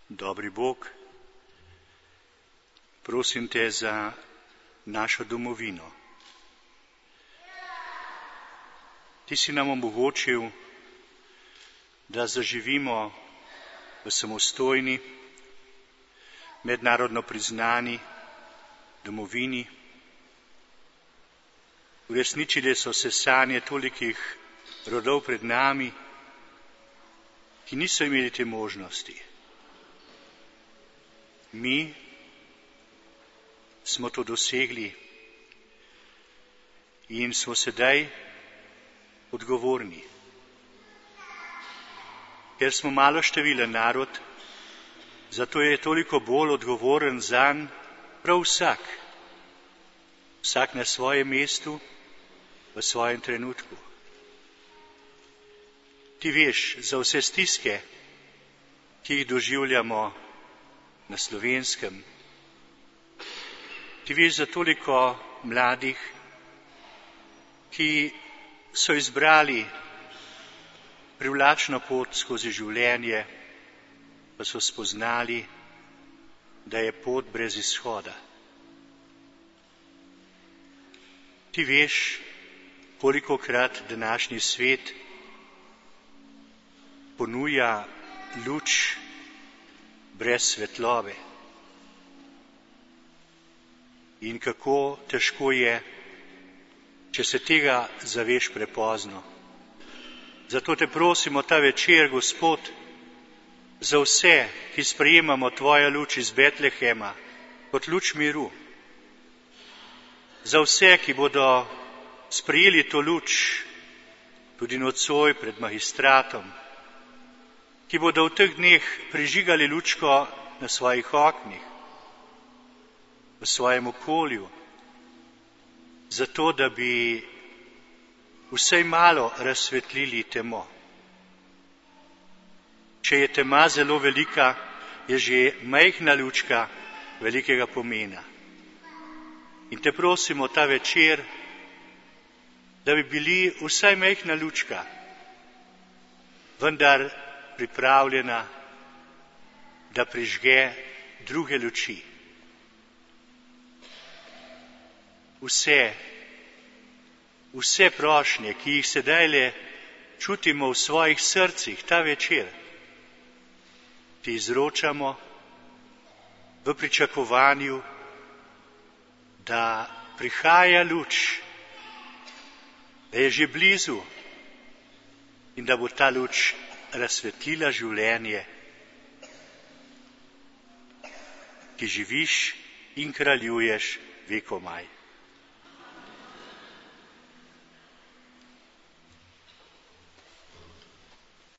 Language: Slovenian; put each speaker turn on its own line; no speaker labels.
Dobri Bog, prosim te za našo domovino. Ti si nam omogočil, da zaživimo v samostojni, mednarodno priznani domovini. Uresničile so se sanje tolikih rodov pred nami, ki niso imeli te možnosti. Mi smo to dosegli in smo sedaj odgovorni. Ker smo maloštevilen narod, zato je toliko bolj odgovoren zanj prav vsak. Vsak na svojem mestu, v svojem trenutku. Ti veš za vse stiske, ki jih doživljamo na Slovenskem. Ti veš za toliko mladih, ki so izbrali privlačno pot skozi življenje, pa so spoznali, da je pot brez izhoda. Ti veš, kolikokrat današnji svet ponuja luč brez svetlobe. In kako težko je, če se tega zaveš prepozno. Zato te prosimo ta večer, Gospod, za vse, ki sprejemamo Tvojo luč iz Betlehema, kot luč miru. Za vse, ki bodo sprejeli to luč tudi nocoj pred magistratom, ki bodo v teh dneh prižigali lučko na svojih oknih, v svojem okolju, zato da bi vsaj malo razsvetlili temo. Če je tema zelo velika, je že majhna lučka velikega pomena. In te prosimo ta večer, da bi bili vsaj majhna lučka, vendar pripravljena, da prižge druge luči. Vse prošnje, ki jih sedajle čutimo v svojih srcih ta večer, ti izročamo v pričakovanju, da prihaja luč, da je že blizu in da bo ta luč razsvetlila življenje, ki živiš in kraljuješ vekomaj.